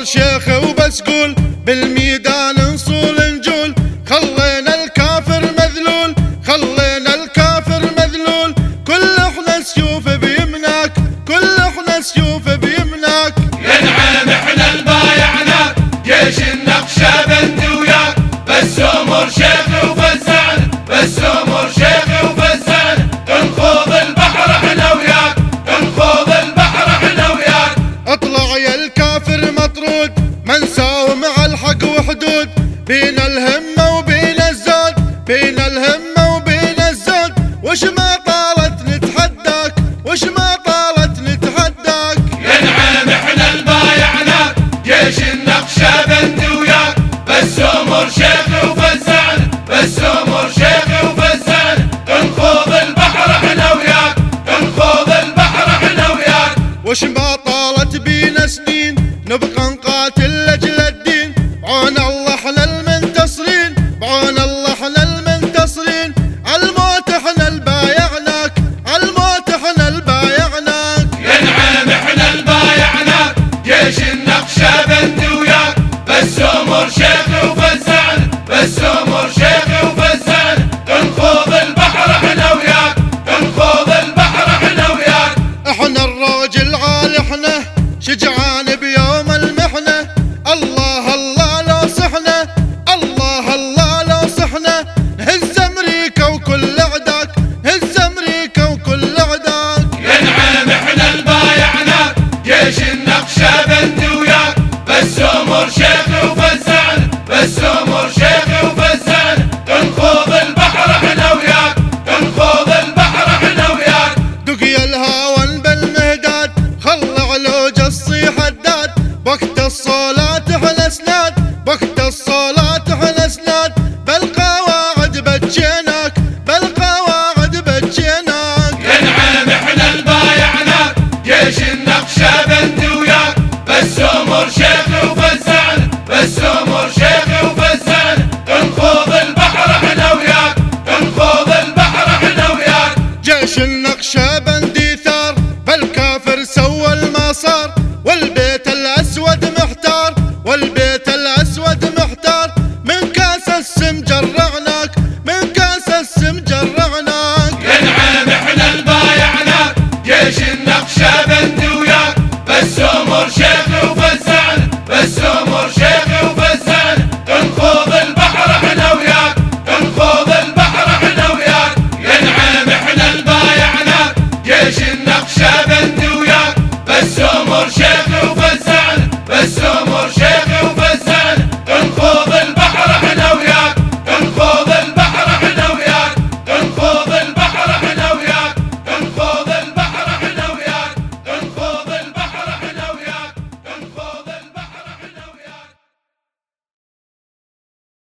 شيخ وبس قول بالميدان نصول نجول. خلينا الكافر مذلول، خلينا الكافر مذلول. كل احنا سيوف بيمناك، كل احنا سيوف بيمناك. ينعم احنا البايعناك، جيش النقشبند وياك. بس امر شيخ وفزعنا، بس امر شيخ وفزعنا. نخوض البحر احنا وياك، نخوض البحر احنا وياك. اطلع يا الكافر مطرود، ما نساوي مع الحق وحدود. بينا الهمة وبينا الزاد، بينا الهمة وبينا الزاد. وش ما طالت نتحداك، وش ما طالت نتحداك. ينعم احنا البايعناك، جيش النقشبند وياك. بس امر شيخ وفزعنا، بس امر شيخ وفزعنا. نخوض البحر احنا وياك، نخوض البحر احنا وياك. وش ما طالت بينا سنين، نبقى نقاتل لاجل الدين. بعون الله احنا المنتصرين، بعون الله احنا المنتصرين. عالموت احنا البايعناك، عالموت احنا البايعناك. ينعم احنا البايعناك، جيش النقشبند وياك. بس امر شيخ وفزعنا، بس امر شيخ وفزعنا. نخوض البحر احنا وياك، نخوض البحر احنا وياك. احنا الراجل عال، احنا شجعان بيوم المحنة. الله الله لو صحنا، الله الله لو صحنا. هز امريكا وكل عداك، هز امريكا وكل عداك. ينعم احنا البايعناك، جيش النقشبند وياك. بس امر شيخ وفزعنا، بس امر شيخ وفزعنا. نخوض البحر احنا وياك، نخوض البحر احنا وياك. دقي الهاون بالمهداد، خلع له جصي حداد. وقت الصلاة